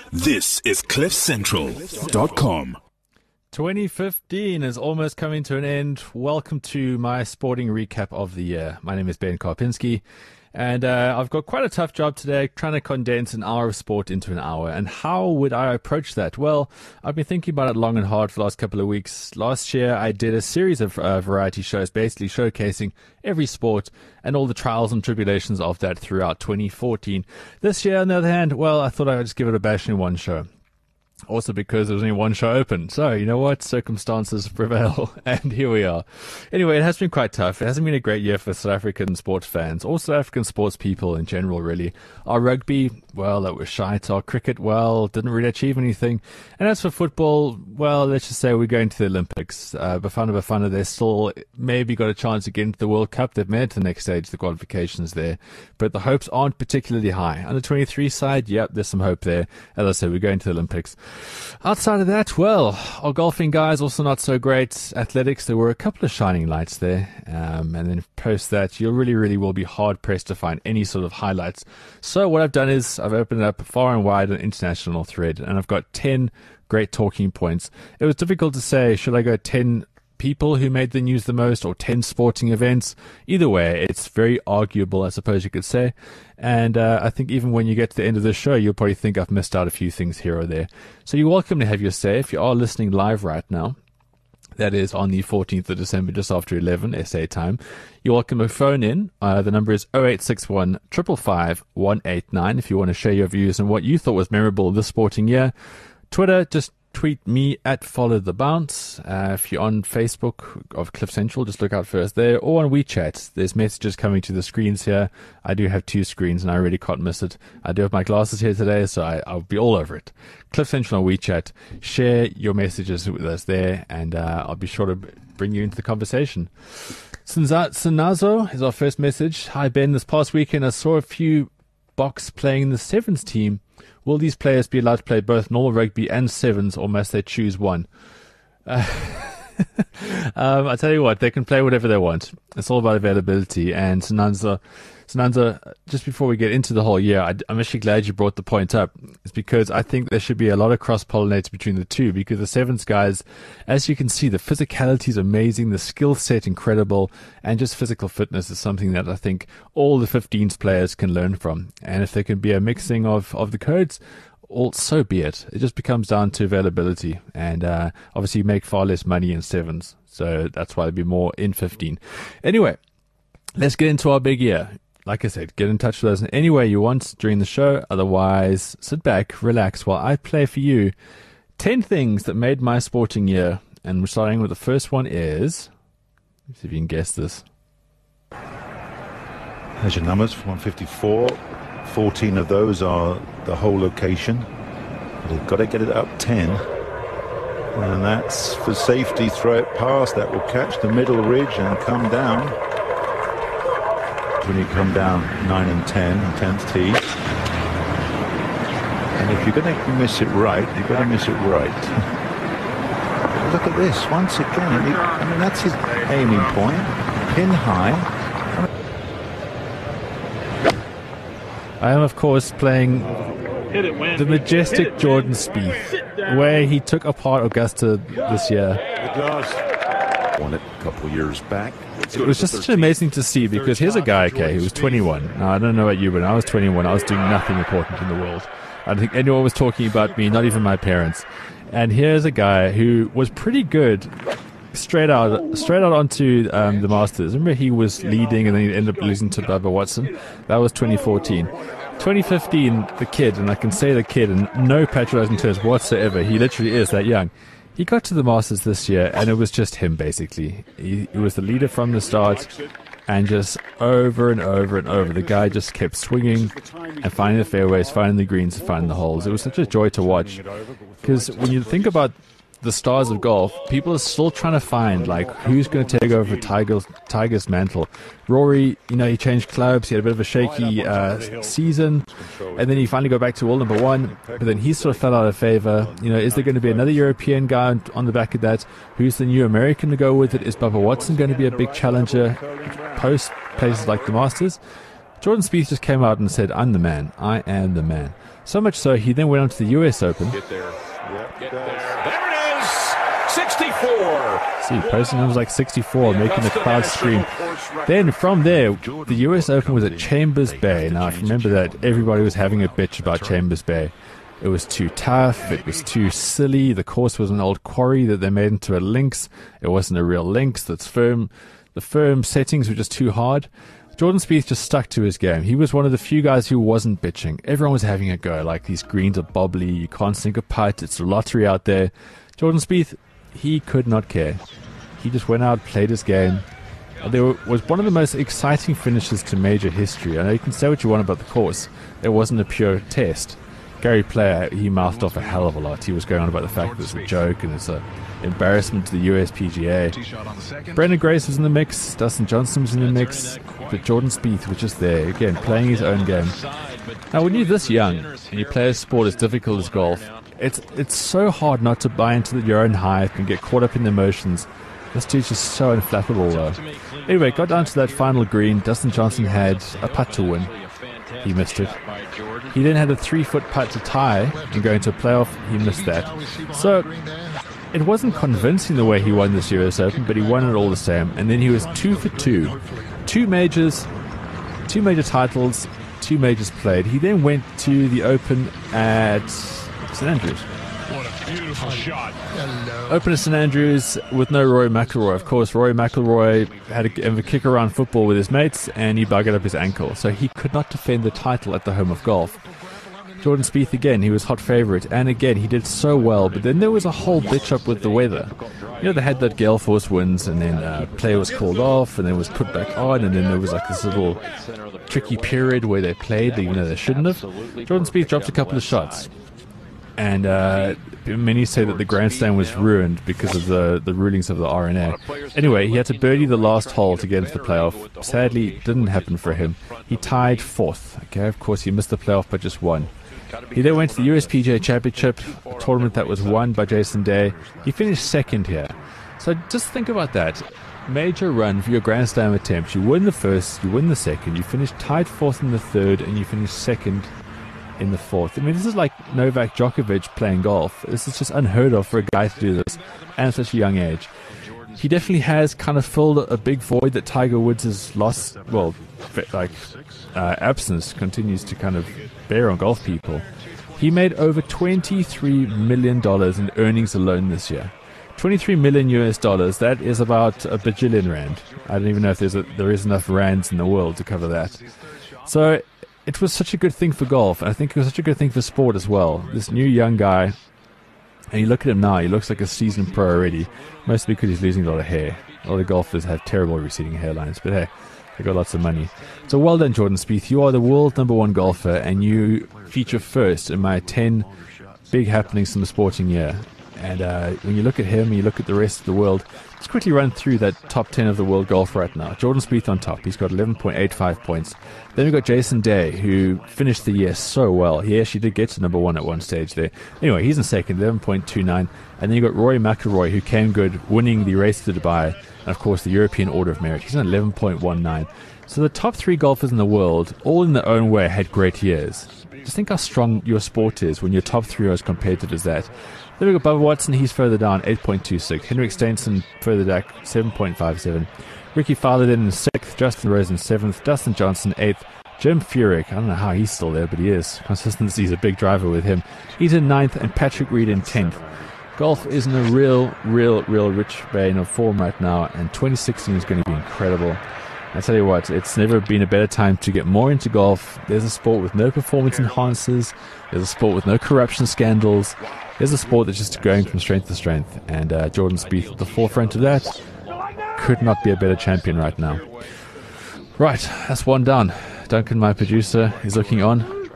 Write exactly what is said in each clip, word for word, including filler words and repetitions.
This is cliff central dot com. twenty fifteen is almost coming to an end. Welcome to my sporting recap of the year. My name is Ben Karpinski, and uh, I've got quite a tough job today trying to condense an hour of sport into an hour. And how would I approach that? Well, I've been thinking about it long and hard for the last couple of weeks. Last year, I did a series of uh, variety shows basically showcasing every sport and all the trials and tribulations of that throughout twenty fourteen. This year, on the other hand, well, I thought I would just give it a bash in one show. Also because there was only one show open. So, you know what? Circumstances prevail. And here we are. Anyway, it has been quite tough. It hasn't been a great year for South African sports fans, or South African sports people in general, really. Our rugby, well, that was shite. Our cricket, well, didn't really achieve anything. And as for football, well, let's just say we're going to the Olympics. Uh, Bafana Bafana, they still maybe got a chance to get into the World Cup. They've made it to the next stage, the qualifications there. But the hopes aren't particularly high. On the twenty-three side, yep, there's some hope there. As I said, we're going to the Olympics. Outside of that, well, our golfing guys also not so great. Athletics, there were a couple of shining lights there. Um, and then post that, you really, really will be hard-pressed to find any sort of highlights. So what I've done is I've opened it up far and wide an international thread, and I've got ten great talking points. It was difficult to say, should I go ten people who made the news the most or ten sporting events? Either way, it's very arguable, I suppose you could say. And uh, I think even when you get to the end of the show, you'll probably think I've missed out a few things here or there. So you're welcome to have your say if you are listening live right now. That is on the fourteenth of December, just after eleven S A time. You're welcome to phone in. Uh, the number is oh eight six one, five five five, one eight nine if you want to share your views on what you thought was memorable this sporting year. Twitter, just tweet me at Follow the Bounce. Uh, if you're on Facebook of Cliff Central, just look out first there. Or on WeChat, there's messages coming to the screens here. I do have two screens and I really can't miss it. I do have my glasses here today, so I, I'll be all over it. Cliff Central on WeChat. Share your messages with us there, and uh, I'll be sure to bring you into the conversation. Sinazo is our first message. Hi Ben, this past weekend I saw a few Boks playing in the Sevens team. Will these players be allowed to play both normal rugby and sevens, or must they choose one? Uh, um, I tell you what, they can play whatever they want. It's all about availability. And Sananza, Sananza, just before we get into the whole year, I, I'm actually glad you brought the point up. It's because I think there should be a lot of cross-pollinate between the two, because the sevens guys, as you can see, the physicality is amazing, the skill set incredible, and just physical fitness is something that I think all the fifteens players can learn from. And if there can be a mixing of, of the codes, all, so be it. It just becomes down to availability. And uh, obviously you make far less money in sevens, so that's why there'd be more in fifteen. Anyway, let's get into our big year. Like I said, get in touch with us in any way you want during the show. Otherwise, sit back, relax while I play for you ten things that made my sporting year. And we're starting with the first one is, let's see if you can guess this. There's your numbers, one fifty-four. fourteen of those are the whole location. You've got to get it up ten. And that's for safety. Throw it past. That will catch the middle ridge and come down. When you come down nine and ten, tenth tee. And if you're going to miss it right, you've got to miss it right. Look at this, once again. He, I mean, that's his aiming point. Pin high. I am, of course, playing the majestic Jordan Spieth, where he took apart Augusta this year. Won it a couple years back. It was just such amazing to see, because here's a guy, okay, who was twenty-one. Now, I don't know about you, but when I was twenty-one, I was doing nothing important in the world. I don't think anyone was talking about me, not even my parents. And here's a guy who was pretty good straight out straight out onto um, the Masters. Remember, he was leading and then he ended up losing to Bubba Watson. That was twenty fourteen. twenty fifteen, the kid, and I can say the kid, and no patronizing terms whatsoever, he literally is that young. He got to the Masters this year, and it was just him, basically. He, he was the leader from the start, and just over and over and over, the guy just kept swinging and finding the fairways, finding the greens, finding the holes. It was such a joy to watch, because when you think about the stars of golf, people are still trying to find, like, who's going to take over Tiger's, Tiger's mantle. Rory, you know, he changed clubs, he had a bit of a shaky uh, season, and then he finally got back to world number one, but then he sort of fell out of favor. You know, is there going to be another European guy on, on the back of that? Who's the new American to go with it? Is Bubba Watson going to be a big challenger post places like the Masters? Jordan Spieth just came out and said, I'm the man, I am the man. So much so, he then went on to the U S Open. Get there. Yep. Get there. There it is. sixty-four. See, posting numbers like sixty-four, making the crowd scream. Then from there, the U S Open was at Chambers Bay. Now, remember that everybody was having a bitch about Chambers Bay. It was too tough. It was too silly. The course was an old quarry that they made into a links. It wasn't a real links. That's firm. The firm settings were just too hard. Jordan Spieth just stuck to his game. He was one of the few guys who wasn't bitching. Everyone was having a go. Like, these greens are bobbly. You can't sink a putt. It's a lottery out there. Jordan Spieth, he could not care. He just went out, played his game. There was one of the most exciting finishes to major history. I know you can say what you want about the course. It wasn't a pure test. Gary Player, he mouthed off a hell of a lot. He was going on about the fact that it's a joke and it's an embarrassment to the U S P G A. Brendan Grace was in the mix. Dustin Johnson was in the mix. But Jordan Spieth was just there, again, playing his own game. Now, when you're this young and you play a sport as difficult as golf, it's it's so hard not to buy into your own hype and get caught up in the emotions. This dude's just so inflappable, though. Anyway, got down to that final green. Dustin Johnson had a putt to win. He missed it. He then had a three-foot putt to tie and go into a playoff. He missed that. So it wasn't convincing the way he won this U S Open, but he won it all the same. And then he was two for two. Two majors, two major titles, two majors played. He then went to the Open at Saint Andrews. What a beautiful shot. Open at Saint Andrews with no Rory McIlroy. Of course, Rory McIlroy had a, had a kick around football with his mates and he buggered up his ankle. So he could not defend the title at the home of golf. Jordan Spieth, again, he was hot favourite. And again, he did so well. But then there was a whole bitch up with the weather. You know, they had that gale force winds and then uh, play was called off and then was put back on. And then there was like this little tricky period where they played even though they shouldn't have. Jordan Spieth dropped a couple of shots. And uh, many say that the grandstand was ruined because of the, the rulings of the R N A. Anyway, he had to birdie the last hole to get into the playoff. Sadly, it didn't happen for him. He tied fourth. Okay, of course, he missed the playoff but just won. He then went to the U S P G A Championship, a tournament that was won by Jason Day. He finished second here. So just think about that. Major run for your Grand Slam attempt. You win the first, you win the second, you finish tied fourth in the third, and you finish second in the fourth. I mean, this is like Novak Djokovic playing golf. This is just unheard of for a guy to do this, and at such a young age. He definitely has kind of filled a big void that Tiger Woods has lost, well, like, uh, absence continues to kind of bear on golf people. He made over twenty-three million dollars in earnings alone this year. twenty-three million U S dollars, that is about a bajillion rand. I don't even know if there's a, there is enough rands in the world to cover that. So it was such a good thing for golf, and I think it was such a good thing for sport as well. This new young guy, and you look at him now, he looks like a seasoned pro already, mostly because he's losing a lot of hair. A lot of golfers have terrible receding hairlines, but hey, they got lots of money. So well done, Jordan Spieth. You are the world number one golfer, and you feature first in my ten big happenings from the sporting year. And uh, when you look at him, you look at the rest of the world, let's quickly run through that top ten of the world golf right now. Jordan Spieth on top. He's got eleven point eight five points. Then we've got Jason Day, who finished the year so well. He actually did get to number one at one stage there. Anyway, he's in second, eleven point two nine. And then you've got Rory McIlroy, who came good, winning the race to Dubai. And, of course, the European Order of Merit. He's on eleven point one nine. So the top three golfers in the world, all in their own way, had great years. Just think how strong your sport is when your top three are as competitive as that. Then we've got Bubba Watson, he's further down, eight point two six. Henrik Stenson further back, seven point five seven. Ricky Fowler then in sixth, Justin Rose in seventh, Dustin Johnson eighth, Jim Furyk, I don't know how he's still there, but he is. Consistency is a big driver with him. He's in ninth, and Patrick Reed in tenth. Golf is in a real, real, real rich vein of form right now, and twenty sixteen is going to be incredible. I tell you what, it's never been a better time to get more into golf. There's a sport with no performance enhancers. There's a sport with no corruption scandals. There's a sport that's just going from strength to strength. And uh, Jordan Spieth at the forefront of that. Could not be a better champion right now. Right, that's one done. Duncan, my producer, is looking on.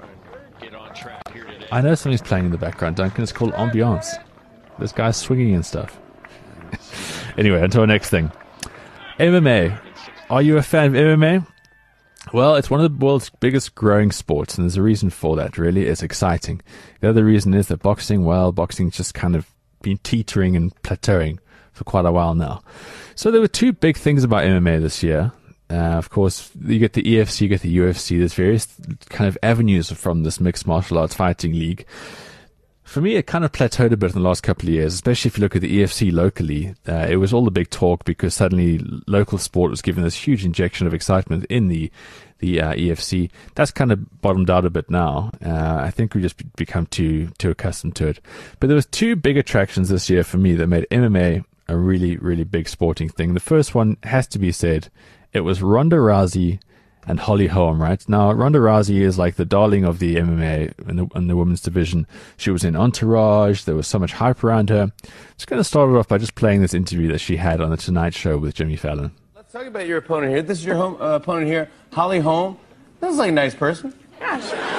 I know something's playing in the background, Duncan. It's called ambiance. This guy's swinging and stuff. Anyway, until our next thing. M M A. Are you a fan of M M A? Well, it's one of the world's biggest growing sports, and there's a reason for that, really. It's exciting. The other reason is that boxing, well, boxing's just kind of been teetering and plateauing for quite a while now. So there were two big things about M M A this year. Uh, of course, you get the E F C, you get the U F C. There's various kind of avenues from this mixed martial arts fighting league. For me, it kind of plateaued a bit in the last couple of years, especially if you look at the E F C locally. Uh, it was all the big talk because suddenly local sport was given this huge injection of excitement in the the uh, E F C. That's kind of bottomed out a bit now. Uh, I think we just be- become too too accustomed to it. But there was two big attractions this year for me that made M M A a really, really big sporting thing. The first one has to be said. It was Ronda Rousey and Holly Holm, right? Now, Ronda Rousey is like the darling of the M M A in the, in the women's division. She was in Entourage. There was so much hype around her. Just going to start it off by just playing this interview that she had on The Tonight Show with Jimmy Fallon. Let's talk about your opponent here. This is your home, uh, opponent here, Holly Holm. This is like a nice person. Yeah,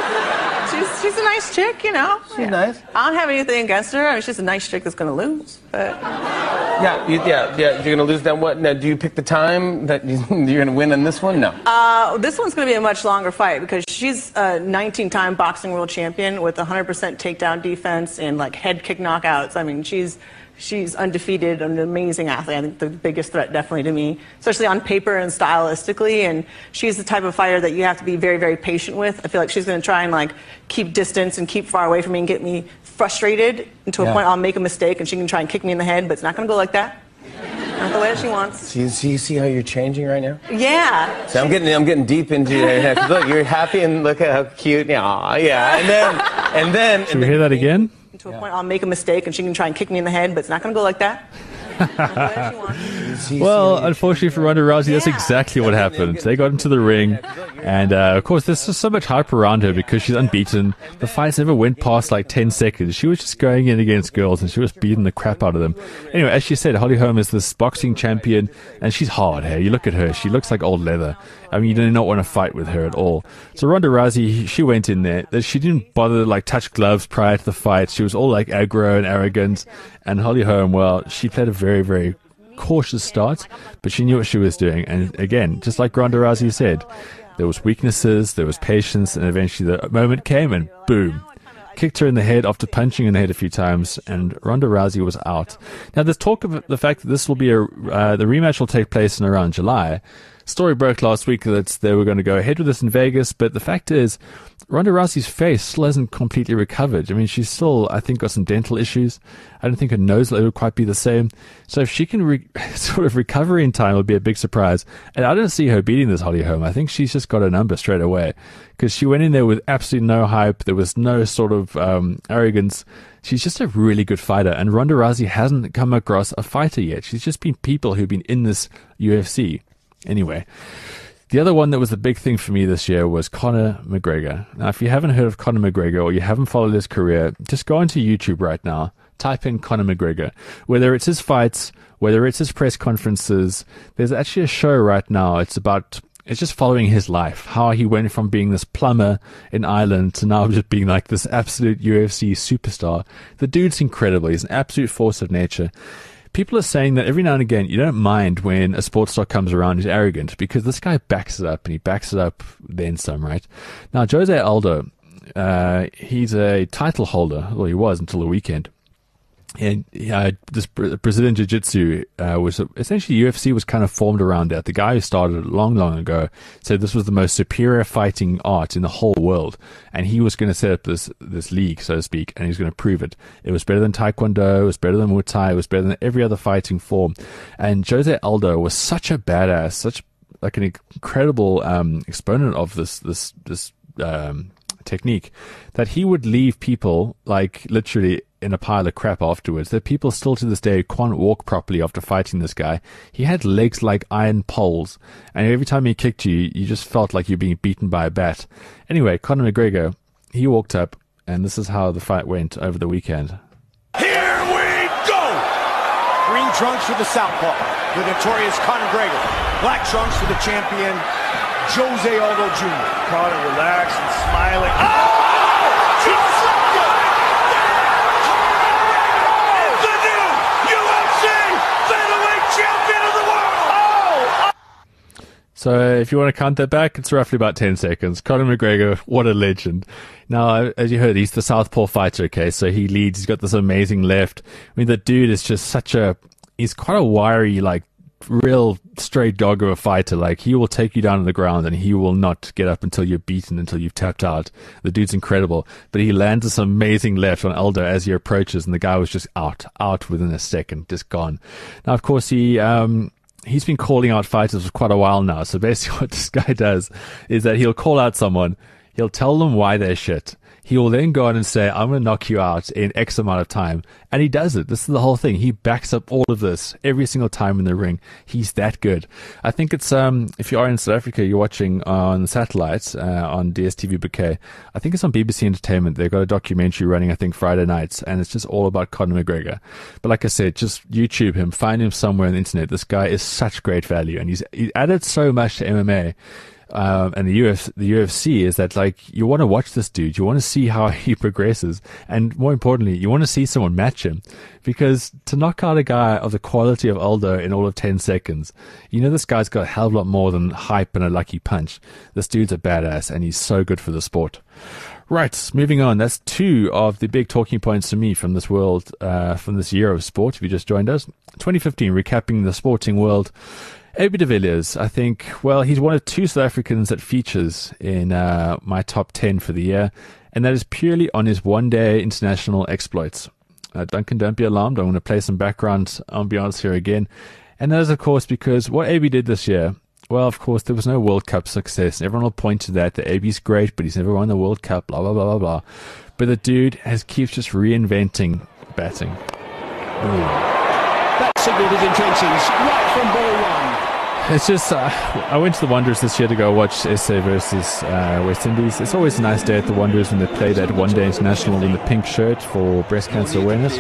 she, she's, she's a nice chick, you know. She's yeah. nice. I don't have anything against her. I mean, she's a nice chick that's going to lose. But Yeah, you, yeah, yeah. You're going to lose. Then what? Now, do you pick the time that you, you're going to win on this one? No. uh, this one's going to be a much longer fight because she's a nineteen-time boxing world champion with one hundred percent takedown defense and like head kick knockouts. I mean, she's she's undefeated, an amazing athlete. I think the biggest threat definitely to me, especially on paper and stylistically. And she's the type of fighter that you have to be very, very patient with. I feel like she's going to try and like keep distance and keep far away from me and get me frustrated to a Yeah. point I'll make a mistake and she can try and kick me in the head, but it's not going to go like that. Not the way she wants. See, see, you see how you're changing right now? Yeah. See, I'm getting, I'm getting deep into it. Look, you're happy and look at how cute. Aw, yeah. And then, and then. Can we hear that again? To a point I'll make a mistake and she can try and kick me in the head, but it's not going to go like that. Not the way she wants. See, Well, see how unfortunately for Ronda Rousey, that's Yeah. exactly what happened. They got into the ring, and uh, of course, there's just so much hype around her because she's unbeaten. The fights never went past like ten seconds. She was just going in against girls, and she was beating the crap out of them. Anyway, as she said, Holly Holm is this boxing champion, and she's hard. Hey, you look at her; she looks like old leather. I mean, you do not want to fight with her at all. So Ronda Rousey, she went in there. She didn't bother to like touch gloves prior to the fight. She was all like aggro and arrogant. And Holly Holm, well, she played a very, very cautious start, but she knew what she was doing. And again, just like Ronda Rousey said, there was weaknesses, there was patience, and eventually the moment came and boom. Kicked her in the head after punching in the head a few times, and Ronda Rousey was out. Now, there's talk of the fact that this will be a, uh, the rematch will take place in around July. Story broke last week that they were going to go ahead with this in Vegas, but the fact is, Ronda Rousey's face still hasn't completely recovered. I mean, she's still, I think, got some dental issues. I don't think her nose will quite be the same. So if she can re- sort of recover in time, it'll be a big surprise. And I don't see her beating this Holly Holm. I think she's just got a number straight away because she went in there with absolutely no hype. There was no sort of um, arrogance. She's just a really good fighter. And Ronda Rousey hasn't come across a fighter yet. She's just been people who've been in this U F C. Anyway, the other one that was the big thing for me this year was Conor McGregor. Now, if you haven't heard of Conor McGregor or you haven't followed his career, just go onto YouTube right now, type in Conor McGregor. Whether it's his fights, whether it's his press conferences, there's actually a show right now. It's about, it's just following his life, how he went from being this plumber in Ireland to now just being like this absolute U F C superstar. The dude's incredible. He's an absolute force of nature. People are saying that every now and again, you don't mind when a sports star comes around who's arrogant because this guy backs it up and he backs it up then some, right? Now, Jose Aldo, uh, he's a title holder, well, he was until the weekend. And uh, this Brazilian Jiu-Jitsu uh, was essentially U F C was kind of formed around that. The guy who started it long, long ago said this was the most superior fighting art in the whole world, and he was going to set up this this league, so to speak, and he's going to prove it. It was better than Taekwondo, it was better than Muay Thai, it was better than every other fighting form. And Jose Aldo was such a badass, such like an incredible um, exponent of this this this um, technique that he would leave people like literally in a pile of crap afterwards. There are people still to this day who can't walk properly after fighting this guy. He had legs like iron poles, and every time he kicked you, you just felt like you're being beaten by a bat. Anyway, Conor McGregor, he walked up, and this is how the fight went over the weekend. Here we go! Green trunks for the southpaw, the notorious Conor McGregor. Black trunks for the champion, Jose Aldo Junior Conor relaxed and smiling. Oh! So if you want to count that back, it's roughly about ten seconds. Conor McGregor, what a legend. Now, as you heard, he's the southpaw fighter, okay? So he leads, he's got this amazing left. I mean, the dude is just such a, he's quite a wiry, like, real straight dog of a fighter. Like, he will take you down to the ground and he will not get up until you're beaten, until you've tapped out. The dude's incredible. But he lands this amazing left on Aldo as he approaches, and the guy was just out, out within a second, just gone. Now, of course, he, um, he's been calling out fighters for quite a while now. So basically what this guy does is that he'll call out someone, he'll tell them why they're shit. He will then go on and say, I'm going to knock you out in X amount of time. And he does it. This is the whole thing. He backs up all of this every single time in the ring. He's that good. I think it's, um, if you are in South Africa, you're watching on satellite, uh, on D S T V Bouquet. I think it's on B B C Entertainment. They've got a documentary running, I think, Friday nights. And it's just all about Conor McGregor. But like I said, just YouTube him, find him somewhere on the internet. This guy is such great value. And he's, he's added so much to M M A. Um, and the U F, the U F C is that, like, you want to watch this dude, you want to see how he progresses, and more importantly, you want to see someone match him, because to knock out a guy of the quality of Aldo in all of ten seconds, you know this guy's got a hell of a lot more than hype and a lucky punch. This dude's a badass, and he's so good for the sport. Right, moving on. That's two of the big talking points for me from this world, uh, from this year of sport, if you just joined us. twenty fifteen, recapping the sporting world. A B de Villiers, I think, well, he's one of two South Africans that features in uh, my top ten for the year, and that is purely on his one-day international exploits. Uh, Duncan, don't be alarmed. I'm going to play some background ambiance here again. And that is, of course, because what A B did this year, well, of course, there was no World Cup success. Everyone will point to that, that A B's great, but he's never won the World Cup, blah, blah, blah, blah, blah. But the dude has keeps just reinventing batting. Ooh. That signalled his intentions right from ball one. It's just, uh, I went to the Wanderers this year to go watch S A versus uh, West Indies. It's always a nice day at the Wanderers when they play that one-day international in the pink shirt for breast cancer awareness.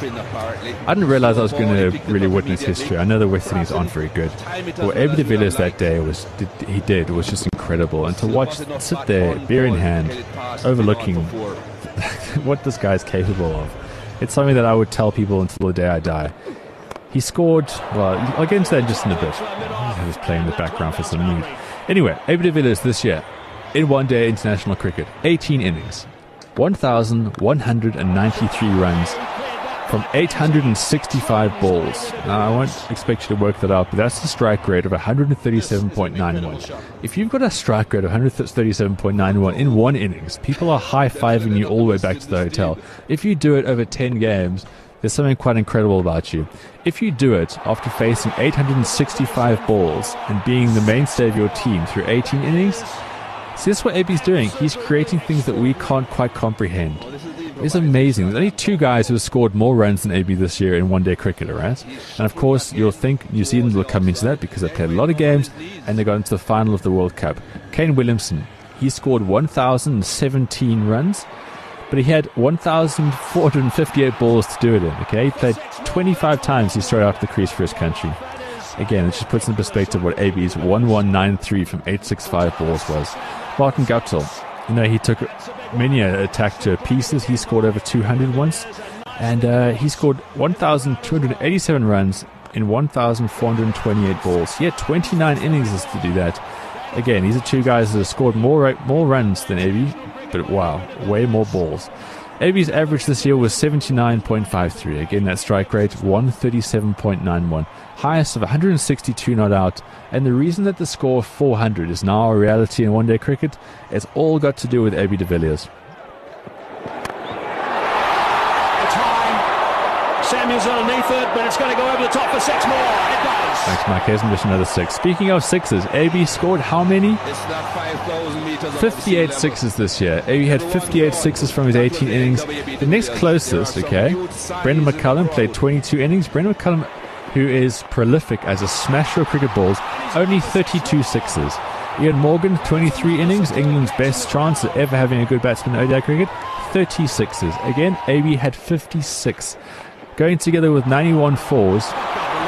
I didn't realize I was going to really witness history. I know the West Indies aren't very good. But what A B de Villiers that day was, did, he did was just incredible. And to watch, sit there, beer in hand, overlooking what this guy's capable of, it's something that I would tell people until the day I die. He scored, well, I'll get into that just in a bit. I was playing in the background for some mood. Anyway, A B de Villiers this year, in one-day international cricket, eighteen innings, one thousand one hundred ninety-three runs from eight hundred sixty-five balls. Now, I won't expect you to work that out, but that's the strike rate of one hundred thirty-seven point nine one. If you've got a strike rate of one hundred thirty-seven point nine one in one innings, people are high-fiving you all the way back to the hotel. If you do it over ten games, there's something quite incredible about you. If you do it after facing eight hundred sixty-five balls and being the mainstay of your team through eighteen innings, see, that's what A B's doing. He's creating things that we can't quite comprehend. It's amazing. There's only two guys who have scored more runs than A B this year in one-day cricket, right? And of course, you'll think New Zealand will come into that because they played a lot of games and they got into the final of the World Cup. Kane Williamson, he scored one thousand seventeen runs, but he had one thousand four hundred fifty-eight balls to do it in, okay? He played twenty-five times he's thrown out the crease for his country. Again, it just puts in perspective what A B's one one nine three from eight sixty-five balls was. Martin Guptill, you know, he took many an attack to pieces. He scored over two hundred once, and uh, he scored one thousand two hundred eighty-seven runs in one thousand four hundred twenty-eight balls. He had twenty-nine innings to do that. Again, these are two guys that have scored more more runs than A B, but wow, way more balls. A B's average this year was seventy-nine point five three. Again, that strike rate, one thirty-seven point nine one. Highest of one hundred sixty-two not out. And the reason that the score of four hundred is now a reality in one-day cricket, it's all got to do with A B de Villiers. Samuel's underneath it, but it's going to go over the top for six more. It does. Thanks, Mike Hesson. Just another six. Speaking of sixes, A B scored how many? fifty-eight sixes this year. A B had fifty-eight sixes from his eighteen innings. The next closest, okay, Brendan McCullum played twenty-two innings. Brendan McCullum, who is prolific as a smasher of cricket balls, only thirty-two sixes. Ian Morgan, twenty-three innings, England's best chance of ever having a good batsman in O D I cricket, thirty sixes. Again, A B had fifty-six. Going together with ninety-one fours. Such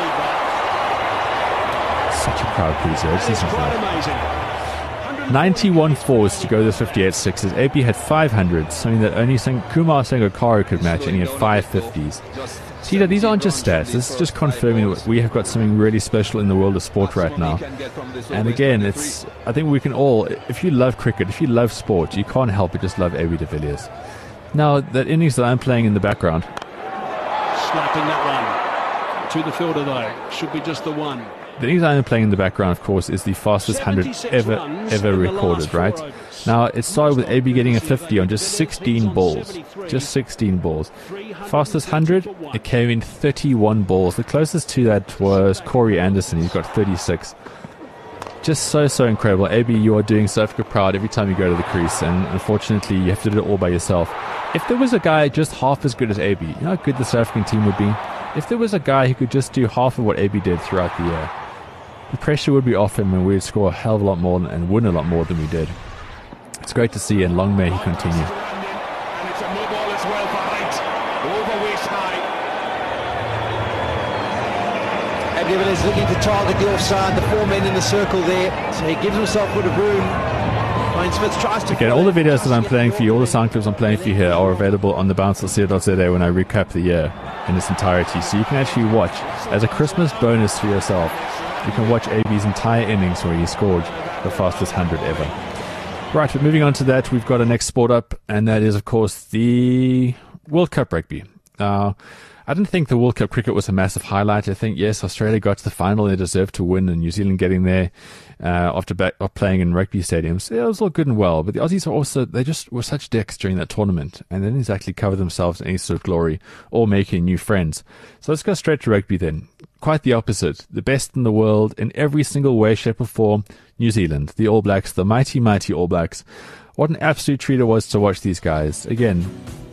a crowd pleaser. This is incredible. ninety-one fours to go to fifty-eight sixes. A B had five hundreds, something that only Kumar Sangakkara could match, and he had five fifties. See, that these aren't just stats. This is just confirming that we have got something really special in the world of sport right now. And again, it's I think we can all, if you love cricket, if you love sport, you can't help but just love A B de Villiers. Now, that innings that I'm playing in the background, snapping that one to the fielder though, should be just the one. The things I'm playing in the background, of course, is the fastest one hundred ever, ever recorded, right? Now, it started with A B getting a fifty on just sixteen balls. Just sixteen balls. Fastest one hundred, it came in thirty-one balls. The closest to that was Corey Anderson. He's got thirty-six. Just so, so incredible. A B, you are doing South Africa proud every time you go to the crease, and unfortunately, you have to do it all by yourself. If there was a guy just half as good as A B, you know how good the South African team would be? If there was a guy who could just do half of what A B did throughout the year, the pressure would be off him and we'd score a hell of a lot more and win a lot more than we did. It's great to see, and long may he continue. And it's a no ball as well for height. Over waist high. Abdul is looking to target the offside, the four men in the circle there, so he gives himself a bit of room. Wayne Smith tries to... Again, all the videos that I'm playing for you, all the sound clips I'm playing for you here are available on the bounce dot co dot za when I recap the year in its entirety, so you can actually watch as a Christmas bonus for yourself. You can watch A B's entire innings where he scored the fastest one hundred ever. Right, but moving on to that, we've got a next sport up, and that is, of course, the World Cup rugby. Now, I didn't think the World Cup cricket was a massive highlight. I think, yes, Australia got to the final. They deserved to win, and New Zealand getting there uh, after back, uh, playing in rugby stadiums. Yeah, it was all good and well, but the Aussies are also, they just were such dicks during that tournament, and they didn't exactly cover themselves in any sort of glory or making new friends. So let's go straight to rugby then. Quite the opposite. The best in the world in every single way, shape or form, New Zealand, the All Blacks, the mighty, mighty All Blacks. What an absolute treat it was to watch these guys. Again,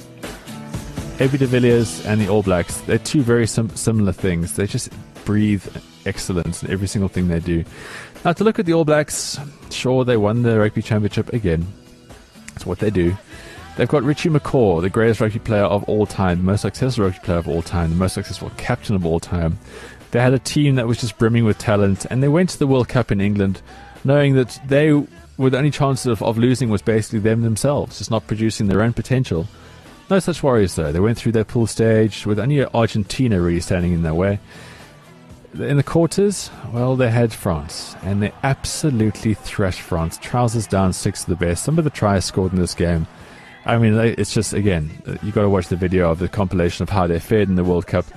A B de Villiers and the All Blacks, they're two very sim- similar things. They just breathe excellence in every single thing they do. Now, to look at the All Blacks, sure, they won the Rugby Championship again. That's what they do. They've got Richie McCaw, the greatest rugby player of all time, the most successful rugby player of all time, the most successful captain of all time. They had a team that was just brimming with talent, and they went to the World Cup in England knowing that they were the only chance of, of losing was basically them themselves, just not producing their own potential. No such worries, though. They went through their pool stage with only Argentina really standing in their way. In the quarters, well, they had France, and they absolutely thrashed France. Trousers down, six of the best. Some of the tries scored in this game. I mean, it's just, again, you got to watch the video of the compilation of how they fared in the World Cup.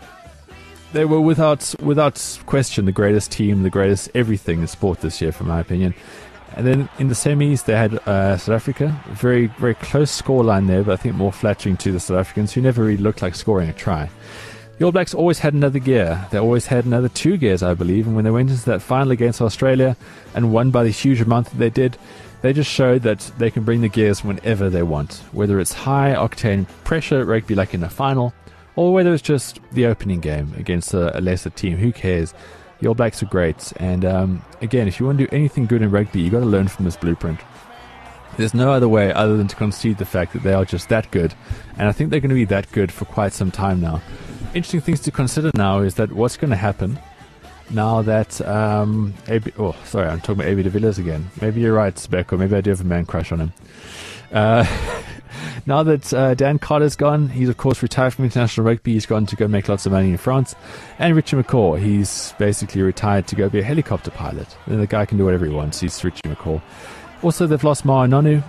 They were without without question the greatest team, the greatest everything in sport this year, from my opinion. And then in the semis, they had uh, South Africa. Very, very close scoreline there, but I think more flattering to the South Africans, who never really looked like scoring a try. The All Blacks always had another gear. They always had another two gears, I believe. And when they went into that final against Australia and won by the huge amount that they did, they just showed that they can bring the gears whenever they want. Whether it's high-octane pressure rugby like in the final, or whether it's just the opening game against a, a lesser team. Who cares? The All Blacks are great. And um, again, if you want to do anything good in rugby, you've got to learn from this blueprint. There's no other way other than to concede the fact that they are just that good. And I think they're going to be that good for quite some time now. Interesting things to consider now is that what's going to happen now that um, A B, oh, sorry, I'm talking about A B de Villiers again. Maybe you're right, Sbeko. Maybe I do have a man crush on him. Uh, now that uh, Dan Carter's gone, he's of course retired from international rugby. He's gone to go make lots of money in France. And Richie McCaw, he's basically retired to go be a helicopter pilot. And the guy can do whatever he wants. He's Richie McCaw. Also, they've lost Ma'a Nonu,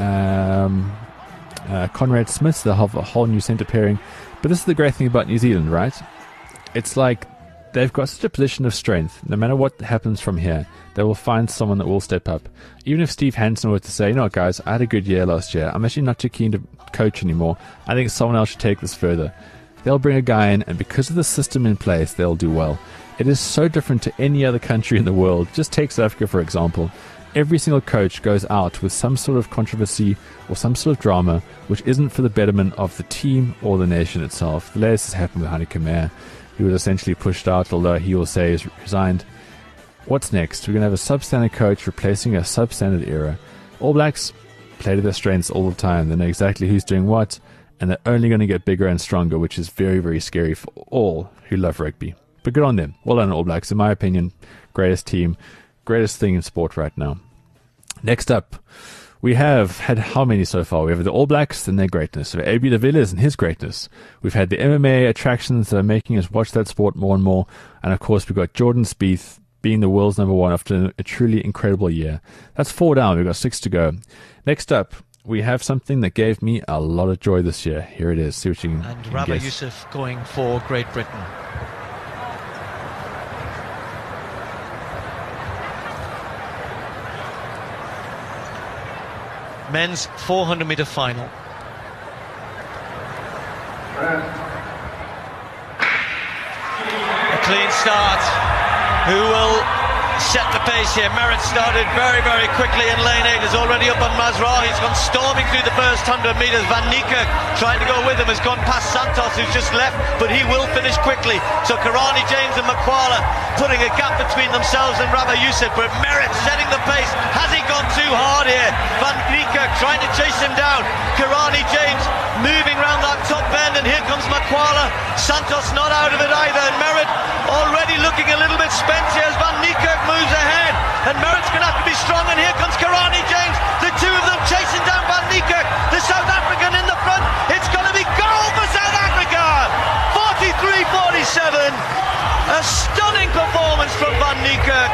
um, uh, Conrad Smith. They'll have a whole new centre pairing. But this is the great thing about New Zealand, right? It's like they've got such a position of strength. No matter what happens from here, they will find someone that will step up. Even if Steve Hansen were to say, you know what, guys, I had a good year last year. I'm actually not too keen to coach anymore. I think someone else should take this further. They'll bring a guy in, and because of the system in place, they'll do well. It is so different to any other country in the world. Just take South Africa, for example. Every single coach goes out with some sort of controversy or some sort of drama which isn't for the betterment of the team or the nation itself. The latest has happened with Hani Kamer. He was essentially pushed out, although he will say he's resigned. What's next? We're going to have a substandard coach replacing a substandard era. All Blacks play to their strengths all the time. They know exactly who's doing what, and they're only going to get bigger and stronger, which is very, very scary for all who love rugby. But good on them. Well done, All Blacks. In my opinion, greatest team, greatest thing in sport right now. Next up, we have had how many so far? We have the All Blacks and their greatness. We have A B de Villiers and his greatness. We've had the M M A attractions that are making us watch that sport more and more. And of course, we've got Jordan Spieth being the world's number one after a truly incredible year. That's four down. We've got six to go. Next up, we have something that gave me a lot of joy this year. Here it is. See what you can, and can Rabah guess. Youssef going for Great Britain. men's four hundred metre final. A clean start. Who will set the pace here? Merritt started very, very quickly in lane eight. Is already up on Mazra. He's gone storming through the first one hundred metres. Van Niekerk trying to go with him has gone past Santos, who's just left, but he will finish quickly. So Karani James and Makwala putting a gap between themselves and Rabah Youssef, but Merritt setting the pace. Has he gone too hard here? Van Niekerk trying to chase him down. Karani James moving round that top bend, and here comes Makwala. Santos not out of it either, and Merritt already looking a little bit spent here as Van Niekerk moves ahead, and Merritt's going to have to be strong, and here comes Karani James, the two of them chasing down Van Niekerk, the South African in the front. It's going to be goal for South Africa, forty-three forty-seven. A stunning performance from Van Niekerk.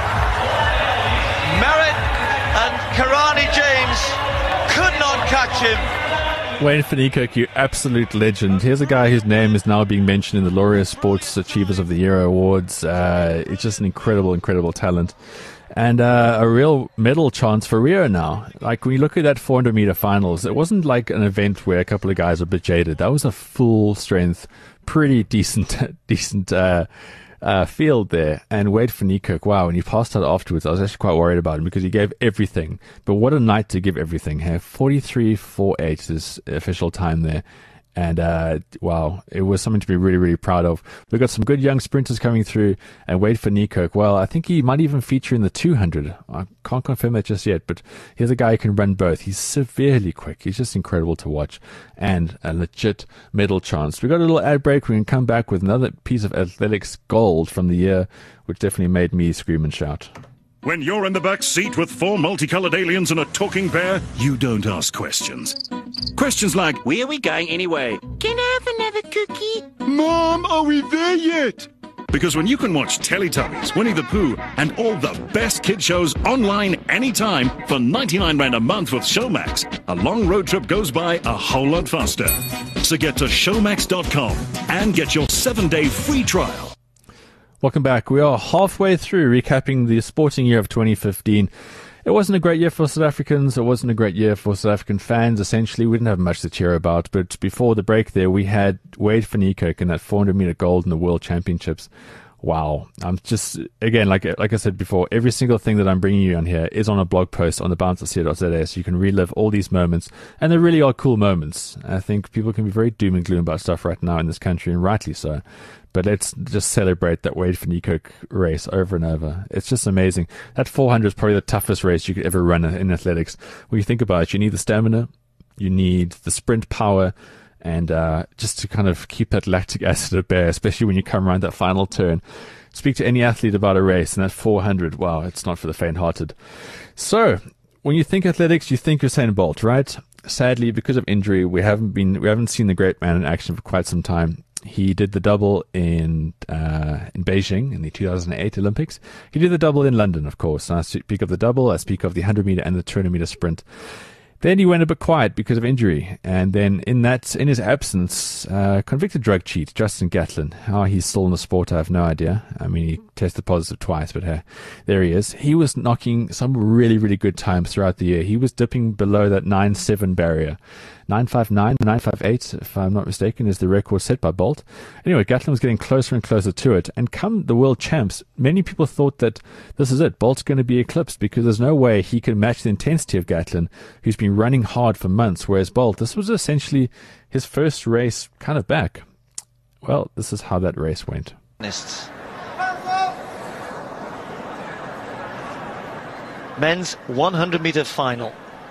Merritt and Karani James could not catch him. Wayne van Niekerk, you absolute legend. Here's a guy whose name is now being mentioned in the Laureus Sports Achievers of the Year Awards. Uh, it's just an incredible, incredible talent. And uh, a real medal chance for Rio now. Like, when you look at that four hundred meter finals, it wasn't like an event where a couple of guys are a bit jaded. That was a full strength, pretty decent, decent uh, uh, field there. And Wade van Niekerk, wow, when he passed out afterwards, I was actually quite worried about him because he gave everything. But what a night to give everything. Hey, forty-three forty-eight is official time there. And, uh, wow, it was something to be really, really proud of. We've got some good young sprinters coming through, and Wade van Niekerk, well, I think he might even feature in the two hundred. I can't confirm that just yet, but here's a guy who can run both. He's severely quick. He's just incredible to watch, and a legit medal chance. We've got a little ad break. We can come back with another piece of athletics gold from the year, which definitely made me scream and shout. When you're in the back seat with four multicolored aliens and a talking bear, you don't ask questions. Questions like, where are we going anyway? Can I have another cookie? Mom, are we there yet? Because when you can watch Teletubbies, Winnie the Pooh, and all the best kid shows online anytime for ninety-nine rand a month with Showmax, a long road trip goes by a whole lot faster. So get to showmax dot com and get your seven-day free trial. Welcome back. We are halfway through recapping the sporting year of twenty fifteen. It wasn't a great year for South Africans. It wasn't a great year for South African fans. Essentially, we didn't have much to cheer about. But before the break there, we had Wade van Niekerk in that four hundred meter gold in the World Championships. Wow. I'm just, again, like like I said before, every single thing that I'm bringing you on here is on a blog post on the bounce dot co dot za, so you can relive all these moments. And they really are cool moments. I think people can be very doom and gloom about stuff right now in this country, and rightly so. But let's just celebrate that Wade van Niekerk race over and over. It's just amazing. That four hundred is probably the toughest race you could ever run in athletics. When you think about it, you need the stamina, you need the sprint power, and uh, just to kind of keep that lactic acid at bay, especially when you come around that final turn. Speak to any athlete about a race, and that four hundred, wow, it's not for the faint-hearted. So, when you think athletics, you think Usain Bolt, right? Sadly, because of injury, we haven't been we haven't seen the great man in action for quite some time. He did the double in uh, in Beijing in the two thousand eight Olympics. He did the double in London, of course. And I speak of the double, I speak of the one hundred meter and the two hundred meter sprint. Then he went a bit quiet because of injury. And then in that, in his absence, uh, convicted drug cheat, Justin Gatlin. How he's still in the sport, I have no idea. I mean, he tested positive twice, but uh, there he is. He was knocking some really, really good times throughout the year. He was dipping below that nine seven barrier. nine five nine, nine five eight, if I'm not mistaken, is the record set by Bolt. Anyway, Gatlin was getting closer and closer to it. And come the World Champs, many people thought that this is it. Bolt's going to be eclipsed because there's no way he can match the intensity of Gatlin, who's been running hard for months, whereas Bolt, this was essentially his first race kind of back. Well, this is how that race went. Men's one hundred meter final.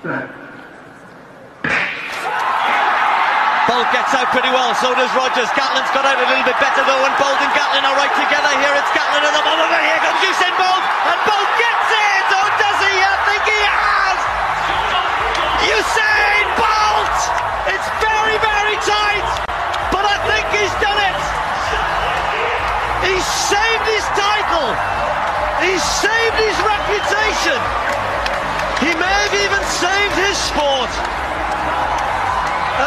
Bolt gets out pretty well, so does Rogers. Gatlin's got out a little bit better though, and Bolt and Gatlin are right together here. It's Gatlin at the bottom, and here comes Usain Bolt, and Bolt gets it! Oh, does he? I think he has! Usain Bolt! It's very, very tight, but I think he's done it! He's saved his title! He's saved his reputation! He may have even saved his sport! A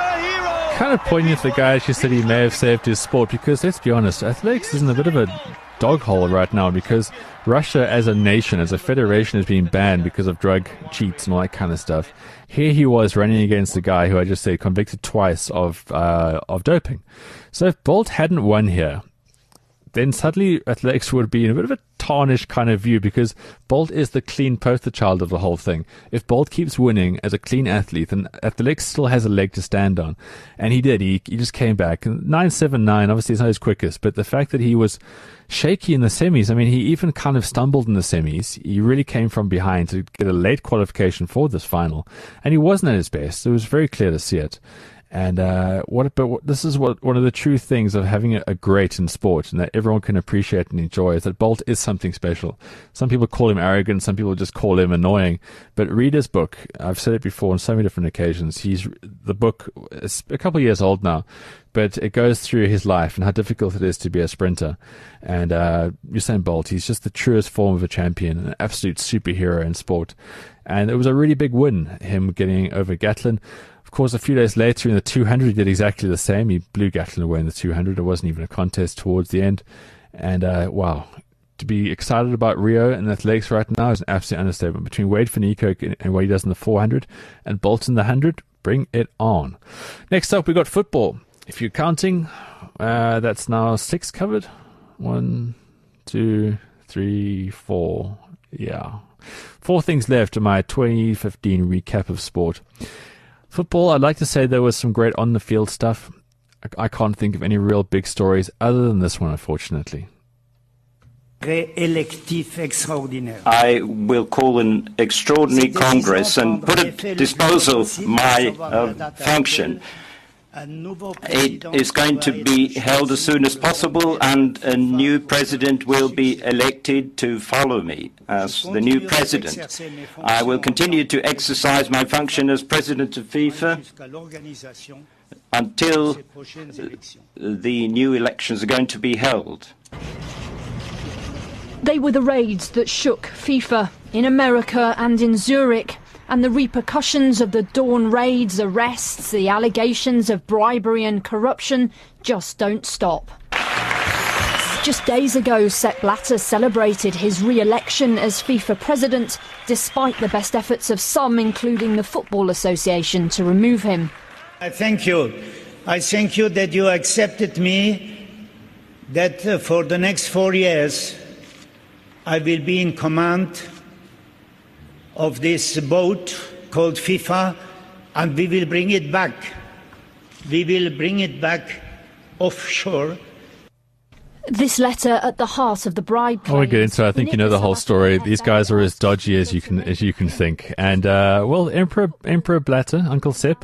superhero. Kind of poignant the guy actually said he may have saved his sport, because let's be honest, athletics is in a bit of a dog hole right now because Russia as a nation, as a federation, has been banned because of drug cheats and all that kind of stuff. Here he was running against a guy who I just said convicted twice of uh, of doping. So if Bolt hadn't won here, then suddenly athletics would be in a bit of a tarnished kind of view because Bolt is the clean poster child of the whole thing. If Bolt keeps winning as a clean athlete, then athletics still has a leg to stand on. And he did. He, he just came back. nine seven nine, obviously it's not his quickest, but the fact that he was shaky in the semis, I mean, he even kind of stumbled in the semis. He really came from behind to get a late qualification for this final. And he wasn't at his best. It was very clear to see it. And uh, what? But what, this is what one of the true things of having a, a great in sport, and that everyone can appreciate and enjoy, is that Bolt is something special. Some people call him arrogant, some people just call him annoying. But read his book. I've said it before on so many different occasions. He's the book is a couple of years old now, but it goes through his life and how difficult it is to be a sprinter. And uh, Usain Bolt, he's just the truest form of a champion, an absolute superhero in sport. And it was a really big win, him getting over Gatlin. Of course, a few days later in the two hundred, he did exactly the same. He blew Gatlin away in the two hundred. It wasn't even a contest towards the end. And, uh, wow, to be excited about Rio and athletics right now is an absolute understatement. Between Wade van Niekerk and what he does in the four hundred and Bolt in the one hundred, bring it on. Next up, we got football. If you're counting, uh, that's now six covered. One, two, three, four. Yeah. Four things left in my twenty fifteen recap of sport. Football, I'd like to say there was some great on-the-field stuff. I, I can't think of any real big stories other than this one, unfortunately. I will call an extraordinary Congress and put at disposal my uh, function. It is going to be held as soon as possible, and a new president will be elected to follow me as the new president. I will continue to exercise my function as president of FIFA until the new elections are going to be held. They were the raids that shook FIFA in America and in Zurich. And the repercussions of the Dawn raids, arrests, the allegations of bribery and corruption just don't stop. Just days ago, Sepp Blatter celebrated his re-election as FIFA president, despite the best efforts of some, including the Football Association, to remove him. I thank you. I thank you that you accepted me, that uh, for the next four years I will be in command of this boat called FIFA, and we will bring it back. We will bring it back offshore. This letter at the heart of the bribe claims. I won't get into it. I think you know the whole story. These guys are as dodgy as you can as you can think. And uh, well, Emperor Emperor Blatter, Uncle Sepp,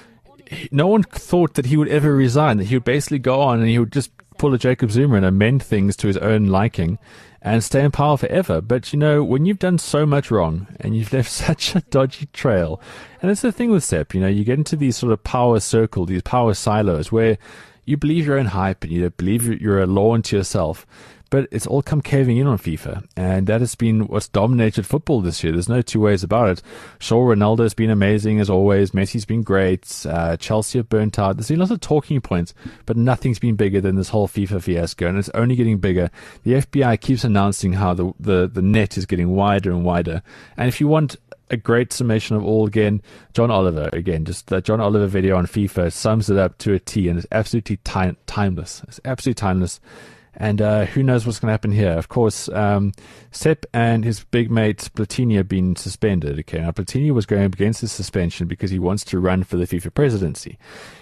no one thought that he would ever resign. That he would basically go on and he would just pull a Jacob Zuma and amend things to his own liking and stay in power forever. But, you know, when you've done so much wrong and you've left such a dodgy trail, and it's the thing with Sepp, you know, you get into these sort of power circles, these power silos where you believe your own hype and you believe you're a law unto yourself. But it's all come caving in on FIFA, and that has been what's dominated football this year. There's no two ways about it. Sure, Ronaldo's been amazing as always. Messi's been great. Uh, Chelsea have burnt out. There's been lots of talking points, but nothing's been bigger than this whole FIFA fiasco, and it's only getting bigger. The F B I keeps announcing how the, the, the net is getting wider and wider. And if you want a great summation of all, again, John Oliver, again, just the John Oliver video on FIFA sums it up to a T, and it's absolutely time, timeless. It's absolutely timeless. And uh, who knows what's going to happen here? Of course, um, Sepp and his big mate Platini have been suspended. Okay, now Platini was going against the suspension because he wants to run for the FIFA presidency.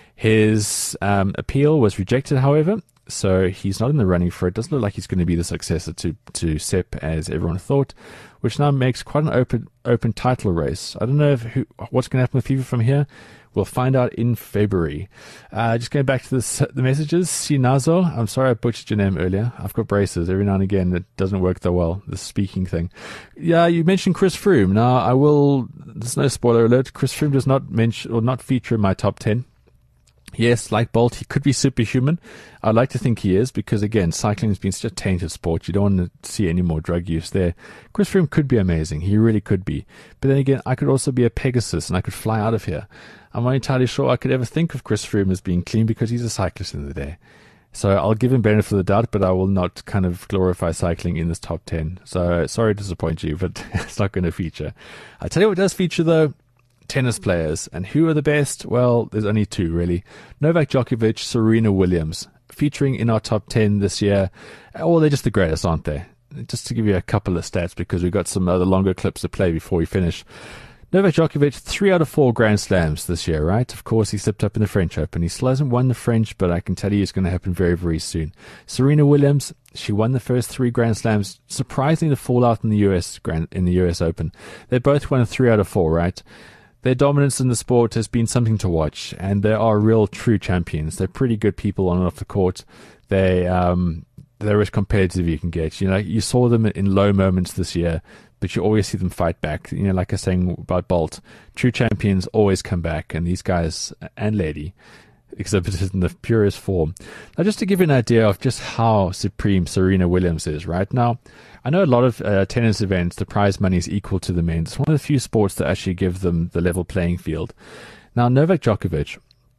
His um, appeal was rejected, however, so he's not in the running for it. Doesn't look like he's going to be the successor to to Sepp, as everyone thought, which now makes quite an open open title race. I don't know if who, what's going to happen with FIFA from here. We'll find out in February. Uh, just going back to the, the messages. Sinazo, I'm sorry I butchered your name earlier. I've got braces. Every now and again it doesn't work that well, the speaking thing. Yeah, you mentioned Chris Froome. Now, I will, there's no spoiler alert, Chris Froome does not mention or not feature in my top ten. Yes, like Bolt, he could be superhuman. I'd like to think he is because, again, cycling has been such a tainted sport. You don't want to see any more drug use there. Chris Froome could be amazing. He really could be. But then again, I could also be a Pegasus and I could fly out of here. I'm not entirely sure I could ever think of Chris Froome as being clean because he's a cyclist in the day. So I'll give him benefit of the doubt, but I will not kind of glorify cycling in this top ten. So sorry to disappoint you, but it's not going to feature. I tell you what does feature, though, tennis players. And who are the best? Well, there's only two, really. Novak Djokovic, Serena Williams, featuring in our top ten this year. Well, they're just the greatest, aren't they? Just to give you a couple of stats, because we've got some other longer clips to play before we finish. Novak Djokovic, three out of four Grand Slams this year, right? Of course, he slipped up in the French Open. He still hasn't won the French, but I can tell you it's going to happen very, very soon. Serena Williams, she won the first three Grand Slams, surprisingly the fallout in the U S Grand, in the U S Open. They both won three out of four, right? Their dominance in the sport has been something to watch, and they are real, true champions. They're pretty good people on and off the court. They, um, they're as competitive you can get. You know, you saw them in low moments this year, but you always see them fight back. You know, like I was saying about Bolt, true champions always come back, and these guys and lady exhibited in the purest form. Now, just to give you an idea of just how supreme Serena Williams is right now, I know a lot of uh, tennis events, the prize money is equal to the men's. It's one of the few sports that actually give them the level playing field. Now, Novak Djokovic,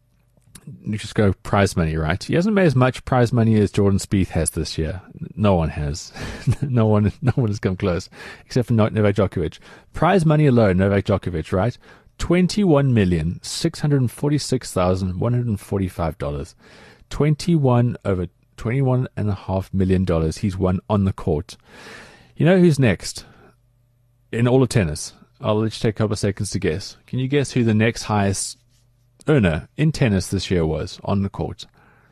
you just go prize money, right? He hasn't made as much prize money as Jordan Spieth has this year. No one has. no one no one has come close, except for Novak Djokovic. Prize money alone, Novak Djokovic, right? twenty-one million six hundred forty-six thousand one hundred forty-five dollars. twenty-one over twenty-one and a half million dollars he's won on the court. You know who's next in all of tennis? I'll let you take a couple of seconds to guess. Can you guess who the next highest earner in tennis this year was on the court?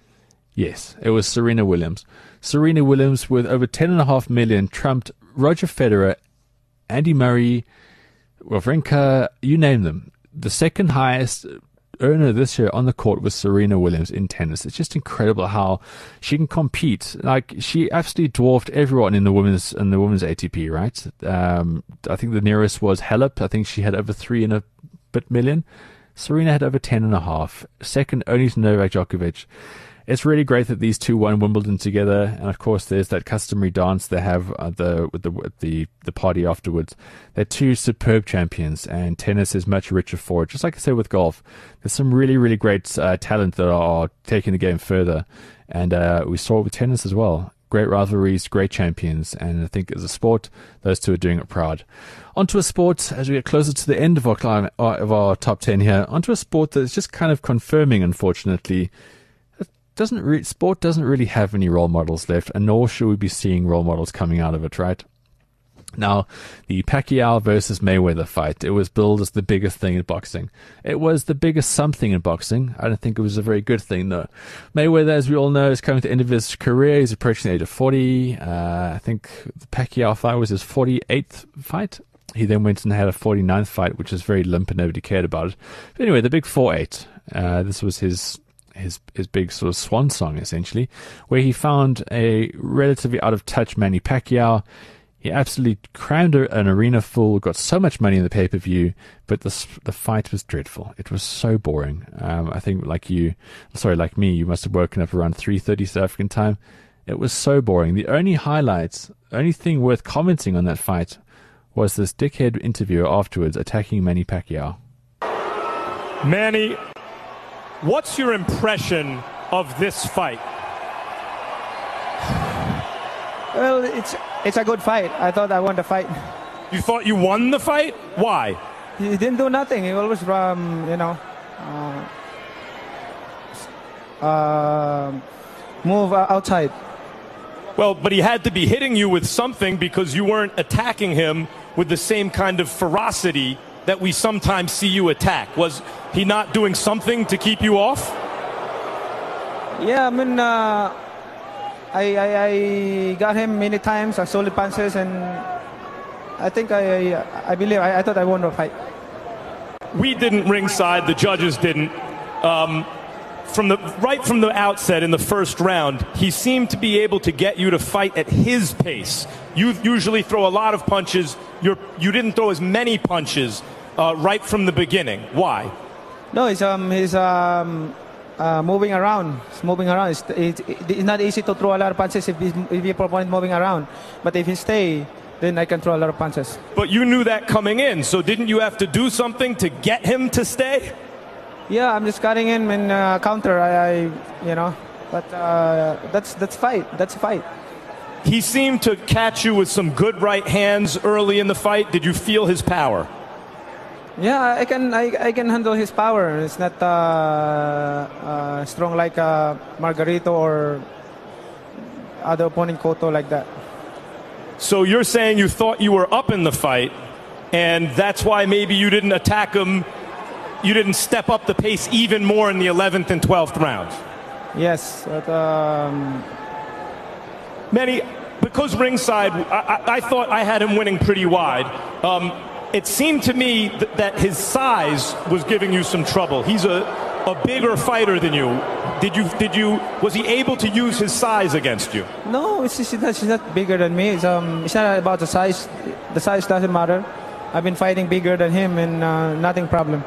Yes, it was Serena Williams. Serena Williams, with over ten and a half million, trumped Roger Federer, Andy Murray, Wawrinka, you name them. The second highest earner this year on the court was Serena Williams in tennis. It's just incredible how she can compete. Like, she absolutely dwarfed everyone in the women's in the women's A T P, right? Um, I think the nearest was Halep. I think she had over three and a bit million. Serena had over ten and a half. Second only to Novak Djokovic. It's really great that these two won Wimbledon together, and of course, there's that customary dance they have at the with the with the the party afterwards. They're two superb champions, and tennis is much richer for it. Just like I said with golf, there's some really really great uh, talent that are taking the game further, and uh, we saw it with tennis as well. Great rivalries, great champions, and I think as a sport, those two are doing it proud. Onto a sport, as we get closer to the end of our climate, of our top ten here, onto a sport that's just kind of confirming, unfortunately, doesn't re- sport doesn't really have any role models left, and nor should we be seeing role models coming out of it, right? Now, the Pacquiao versus Mayweather fight, it was billed as the biggest thing in boxing. It was the biggest something in boxing. I don't think it was a very good thing, though. Mayweather, as we all know, is coming to the end of his career. He's approaching the age of forty. Uh, I think the Pacquiao fight was his forty-eighth fight. He then went and had a forty-ninth fight, which was very limp and nobody cared about it. But anyway, the big four eight. Uh, this was his... his his big sort of swan song, essentially, where he found a relatively out-of-touch Manny Pacquiao. He absolutely crammed an arena full, got so much money in the pay-per-view, but the, the fight was dreadful. It was so boring. Um, I think like you, sorry, like me, you must have woken up around three thirty South African time. It was so boring. The only highlights, only thing worth commenting on that fight was this dickhead interviewer afterwards attacking Manny Pacquiao. Manny, what's your impression of this fight? Well, it's it's a good fight. I thought I won the fight. You thought you won the fight? Why? He didn't do nothing. He always, um, you know, uh, uh, move outside. Well, but he had to be hitting you with something because you weren't attacking him with the same kind of ferocity that we sometimes see you attack. Was he not doing something to keep you off? Yeah, I mean, uh, I, I I got him many times. I solid punches, and I think I I, I believe I, I thought I won the fight. We didn't ringside. The judges didn't. Um, from the right from the outset in the first round, he seemed to be able to get you to fight at his pace. You usually throw a lot of punches. You're, you didn't throw as many punches uh, right from the beginning. Why? No, he's um he's um uh, moving around. He's moving around. It's, it, it's not easy to throw a lot of punches if he's, if your opponent moving around. But if he stay, then I can throw a lot of punches. But you knew that coming in, so didn't you have to do something to get him to stay? Yeah, I'm just cutting him in uh, counter. I, I, you know, But uh, that's that's fight. That's a fight. He seemed to catch you with some good right hands early in the fight. Did you feel his power? Yeah, I can I, I can handle his power. It's not uh, uh, strong like uh, Margarito or other opponent Cotto like that. So you're saying you thought you were up in the fight, and that's why maybe you didn't attack him, you didn't step up the pace even more in the eleventh and twelfth rounds? Yes. But, um... Manny, because ringside, I, I, I thought I had him winning pretty wide. Um, it seemed to me th that his size was giving you some trouble. He's a, a bigger fighter than you. Did you, did you, was he able to use his size against you? No, it's, it's, not, it's not bigger than me. It's, um, it's not about the size. The size doesn't matter. I've been fighting bigger than him and uh, nothing problem.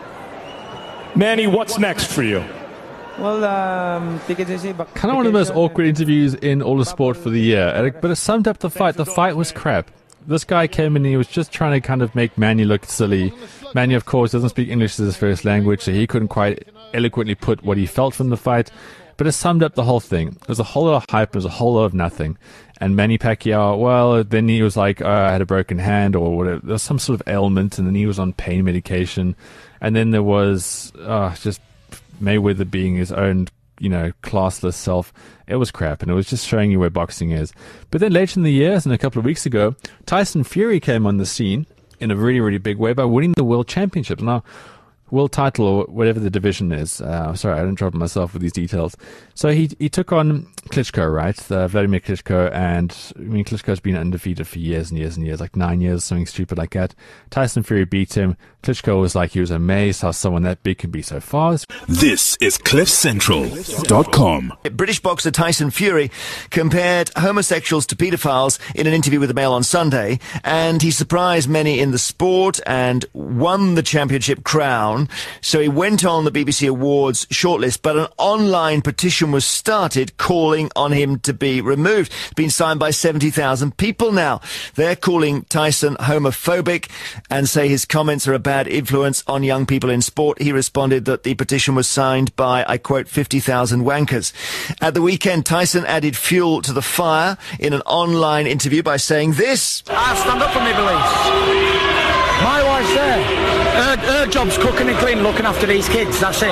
Manny, what's next for you? Well, um, kind of one of the most awkward interviews in all of sport for the year. But it summed up the fight. The fight was crap. This guy came in and he was just trying to kind of make Manny look silly. Manny, of course, doesn't speak English as his first language, so he couldn't quite eloquently put what he felt from the fight. But it summed up the whole thing. It was a whole lot of hype. It was a whole lot of nothing. And Manny Pacquiao, well, then he was like, oh, I had a broken hand or whatever. There was some sort of ailment, and then he was on pain medication. And then there was uh, just Mayweather being his own, you know, classless self. It was crap, and it was just showing you where boxing is. But then later in the year, and a couple of weeks ago, Tyson Fury came on the scene in a really, really big way by winning the World Championship. Now, world title or whatever the division is. Uh, sorry, I didn't trouble myself with these details. So he he took on Klitschko, right? Uh, Vladimir Klitschko, and I mean, Klitschko's been undefeated for years and years and years, like nine years, something stupid like that. Tyson Fury beat him. Klitschko was like, he was amazed how someone that big can be so fast. This is cliff central dot com. British boxer Tyson Fury compared homosexuals to paedophiles in an interview with the Mail on Sunday, and he surprised many in the sport and won the championship crown. So he went on the B B C Awards shortlist, but an online petition was started calling on him to be removed. It's been signed by seventy thousand people now. They're calling Tyson homophobic and say his comments are a bad influence on young people in sport. He responded that the petition was signed by, I quote, fifty thousand wankers. At the weekend, Tyson added fuel to the fire in an online interview by saying this. I stand up for my beliefs. My wife's there. Her, her job's cooking and cleaning, looking after these kids. That's it.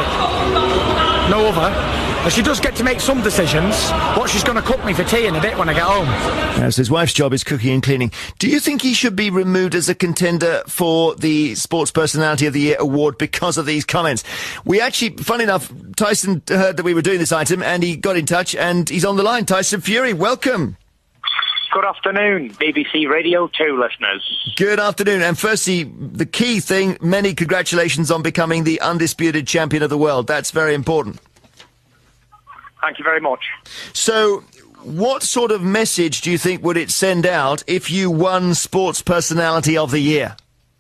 No other. But she does get to make some decisions. What she's going to cook me for tea in a bit when I get home. As his wife's job is cooking and cleaning. Do you think he should be removed as a contender for the Sports Personality of the Year award because of these comments? We actually, funny enough, Tyson heard that we were doing this item and he got in touch and he's on the line. Tyson Fury, welcome. Good afternoon, B B C Radio two listeners. Good afternoon. And firstly, the key thing, many congratulations on becoming the undisputed champion of the world. That's very important. Thank you very much. So, what sort of message do you think would it send out if you won Sports Personality of the Year?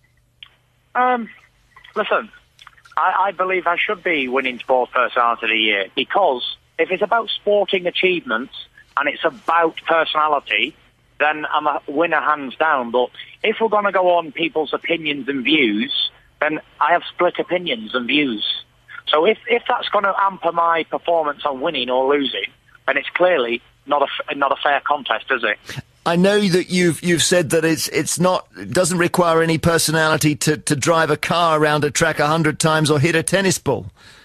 Um, listen, I, I believe I should be winning Sports Personality of the Year because if it's about sporting achievements and it's about personality, then I'm a winner hands down. But if we're going to go on people's opinions and views, then I have split opinions and views. So if, if that's going to hamper my performance on winning or losing, then it's clearly not a, not a fair contest, is it? I know that you've you've said that it's it's not it doesn't require any personality to, to drive a car around a track a hundred times or hit a tennis ball.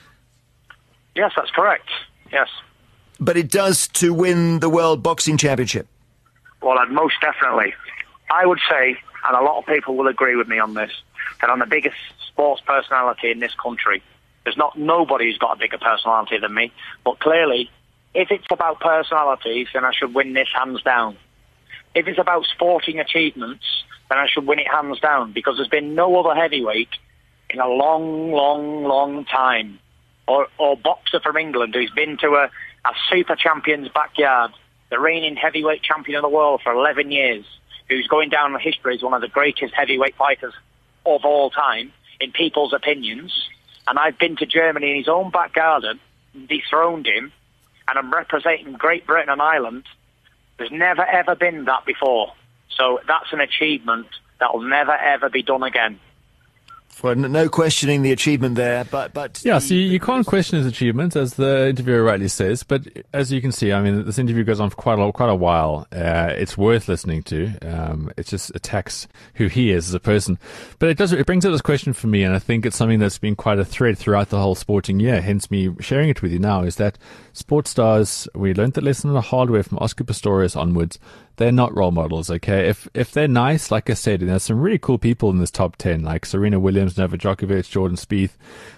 Yes, that's correct. Yes. But it does to win the World Boxing Championship. Well, I'd most definitely. I would say, and a lot of people will agree with me on this, that I'm the biggest sports personality in this country. There's not nobody who's got a bigger personality than me. But clearly, if it's about personalities, then I should win this hands down. If it's about sporting achievements, then I should win it hands down, because there's been no other heavyweight in a long, long, long time, or, or boxer from England who's been to a, a super champion's backyard, the reigning heavyweight champion of the world for eleven years, who's going down in history as one of the greatest heavyweight fighters of all time, in people's opinions. And I've been to Germany in his own back garden, dethroned him, and I'm representing Great Britain and Ireland. There's never, ever been that before. So that's an achievement that will never, ever be done again. Well, no questioning the achievement there, but but yeah, so you, you can't question his achievements, as the interviewer rightly says. But as you can see, I mean, this interview goes on for quite a quite a while. Uh, it's worth listening to. Um, it just attacks who he is as a person. But it does it brings up this question for me, and I think it's something that's been quite a thread throughout the whole sporting year. Hence, me sharing it with you now is that sports stars, we learned that lesson the hard way from Oscar Pistorius onwards. They're not role models, okay? If if they're nice, like I said, and there's some really cool people in this top ten, like Serena Williams, Novak Djokovic, Jordan Spieth,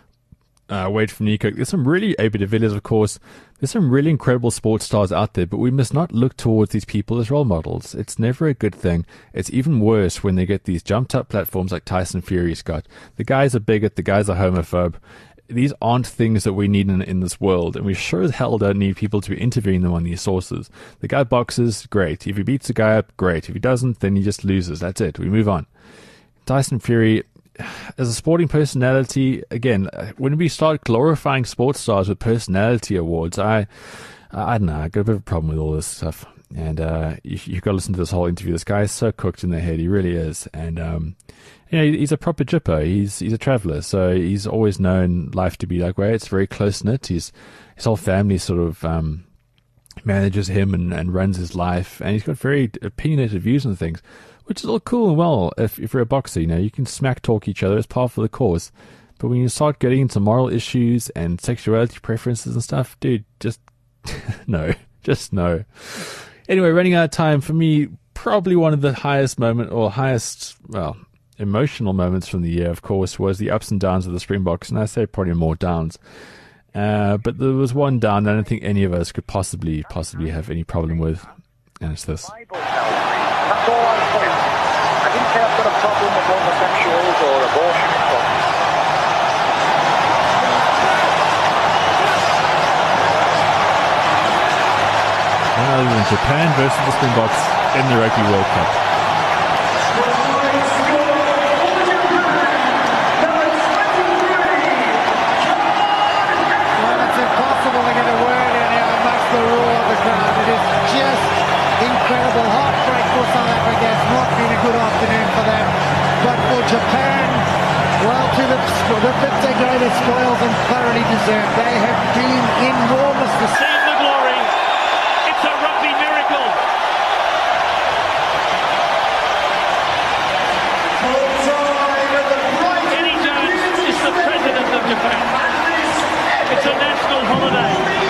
uh, Wade from Nico. There's some really, A B de Villiers, of course. There's some really incredible sports stars out there, but we must not look towards these people as role models. It's never a good thing. It's even worse when they get these jumped-up platforms like Tyson Fury, Scott. The guy's a bigot, the guy's a homophobe. These aren't things that we need in, in this world, and we sure as hell don't need people to be interviewing them on these sources. The guy boxes, great. If he beats the guy up, great. If he doesn't, then he just loses. That's it. We move on. Tyson Fury, as a sporting personality, again, when we start glorifying sports stars with personality awards, I, I don't know, I got a bit of a problem with all this stuff. And uh, you, you've got to listen to this whole interview. This guy is so cooked in the head. He really is. And, um, you know, he's a proper jipper. He's he's a traveller. So he's always known life to be like, well, it's very close-knit. He's, his whole family sort of um, manages him and, and runs his life. And he's got very opinionated views on things, which is all cool and well. If, if you're a boxer, you know, you can smack talk each other. It's par for the course. But when you start getting into moral issues and sexuality preferences and stuff, dude, just no. Just no. Anyway, running out of time, for me, probably one of the highest moment or highest, well, emotional moments from the year, of course, was the ups and downs of the Springboks, and I say probably more downs. Uh, but there was one down that I don't think any of us could possibly, possibly have any problem with, and it's this. That's all I'm saying. I didn't say I've got a problem with homosexuals or abortion at all. None other than Japan versus the Springboks in the Rugby World Cup. Well, it's impossible to get a word in here amongst the roar of the crowd. It is just incredible. Heartbreak for South Africa. It's not been a good afternoon for them. But for Japan, well, to the, the fifth their greatest spoils and thoroughly deserved. They have been enormous this season. It's a national holiday.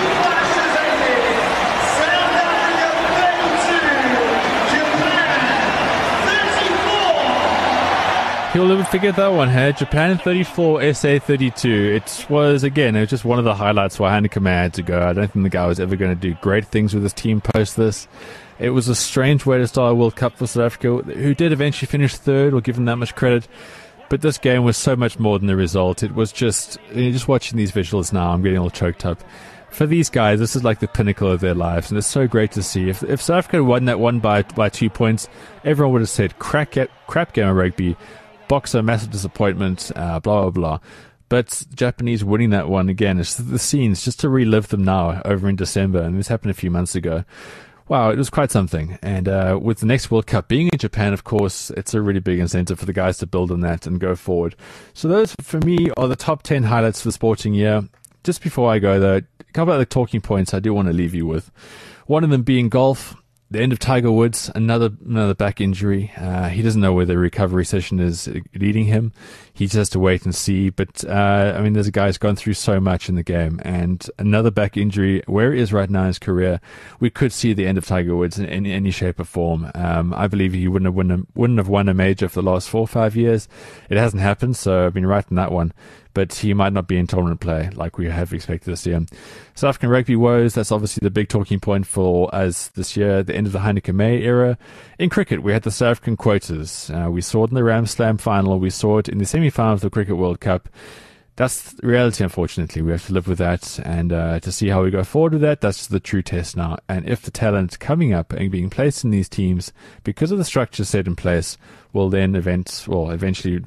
He'll never forget that one, hey? Japan thirty-four, S A thirty-two. It was, again, it was just one of the highlights why Heineke had to go. I don't think the guy was ever going to do great things with his team post this. It was a strange way to start a World Cup for South Africa, who did eventually finish third. We'll give them that much credit. But this game was so much more than the result. It was just, you know, just watching these visuals now, I'm getting all choked up. For these guys, this is like the pinnacle of their lives, and it's so great to see. If if South Africa had won that one by by two points, everyone would have said, crack it, crap game of rugby, Boxer, massive disappointment, uh, blah, blah, blah. But the Japanese winning that one, again, it's the scenes, just to relive them now over in December, and this happened a few months ago. Wow, it was quite something. And uh, with the next World Cup being in Japan, of course, it's a really big incentive for the guys to build on that and go forward. So those, for me, are the top ten highlights for the sporting year. Just before I go, though, a couple of the talking points I do want to leave you with. One of them being golf. The end of Tiger Woods, another another back injury. Uh, he doesn't know where the recovery session is leading him. He just has to wait and see. But, uh, I mean, there's a guy who's gone through so much in the game. And another back injury, where he is right now in his career, we could see the end of Tiger Woods in, in any shape or form. Um, I believe he wouldn't have, won a, wouldn't have won a major for the last four or five years. It hasn't happened, so I've been right in that one. But he might not be in tournament play like we have expected to see him. South African rugby woes, that's obviously the big talking point for us this year, the end of the Heineke May era. In cricket, we had the South African quotas. Uh, we saw it in the Ram Slam final. We saw it in the semi-final of the Cricket World Cup. That's the reality, unfortunately. We have to live with that. And uh, to see how we go forward with that, that's the true test now. And if the talent coming up and being placed in these teams, because of the structure set in place, will then event, well, eventually uh,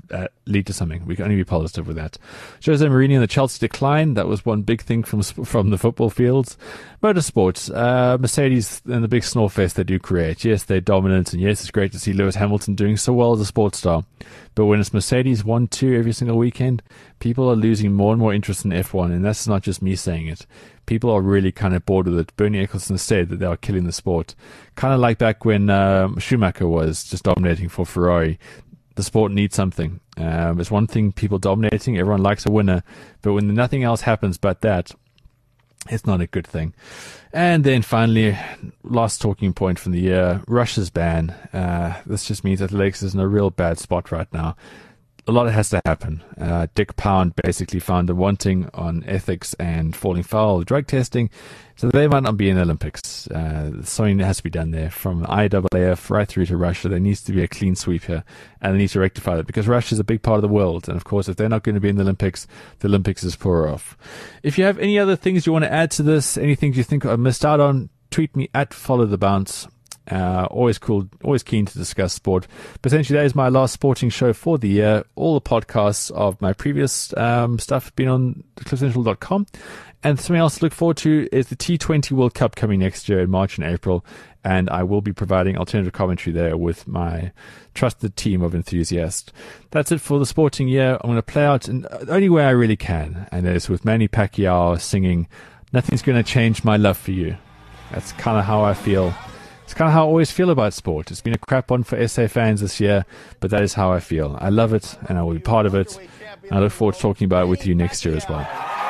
lead to something. We can only be positive with that. Jose Mourinho and the Chelsea decline. That was one big thing from from the football fields. Motorsports, uh, Mercedes and the big snore fest they do create. Yes, they're dominant, and yes, it's great to see Lewis Hamilton doing so well as a sports star. But when it's Mercedes one two every single weekend, people are losing more and more interest in F one, and that's not just me saying it. People are really kind of bored with it. Bernie Ecclestone said that they are killing the sport. Kind of like back when um, Schumacher was just dominating for Ferrari. The sport needs something. Um, it's one thing people dominating, everyone likes a winner, but when nothing else happens but that, it's not a good thing. And then finally, last talking point from the year, Russia's ban. Uh, this just means athletics is in a real bad spot right now. A lot has to happen. Uh, Dick Pound basically found a wanting on ethics and falling foul of drug testing, so they might not be in the Olympics. Uh, something has to be done there from I A A F right through to Russia. There needs to be a clean sweep here, and they need to rectify that because Russia is a big part of the world. And of course, if they're not going to be in the Olympics, the Olympics is poorer off. If you have any other things you want to add to this, anything you think I missed out on, tweet me at Follow the Bounce. Uh, always cool, always keen to discuss sport. Potentially, that is my last sporting show for the year. All the podcasts of my previous um, stuff have been on cliff central dot com. And something else to look forward to is the T twenty World Cup coming next year in March and April. And I will be providing alternative commentary there with my trusted team of enthusiasts. That's it for the sporting year. I'm going to play out in the only way I really can, and that is with Manny Pacquiao singing, "Nothing's going to change my love for you." That's kind of how I feel. It's kind of how I always feel about sport. It's been a crap one for S A fans this year, but that is how I feel. I love it, and I will be part of it. And I look forward to talking about it with you next year as well.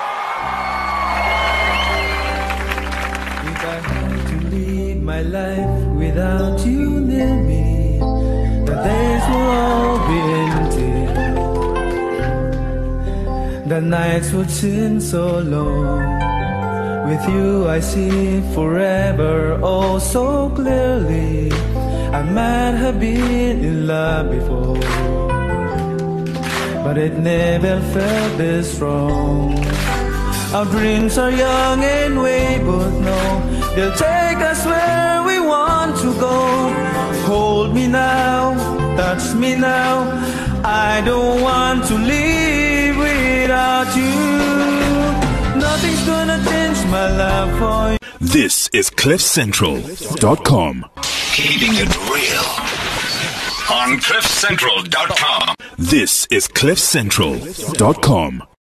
If I had to live my life without you near me, the days will all be empty. The nights would seem so long. With you I see forever oh so clearly. I might have been in love before, but it never felt this strong. Our dreams are young and we both know they'll take us where we want to go. Hold me now, touch me now, I don't want to live without you. Nothing's gonna change my love for you. This is cliff central dot com. Keeping it real on cliff central dot com. This is cliff central dot com.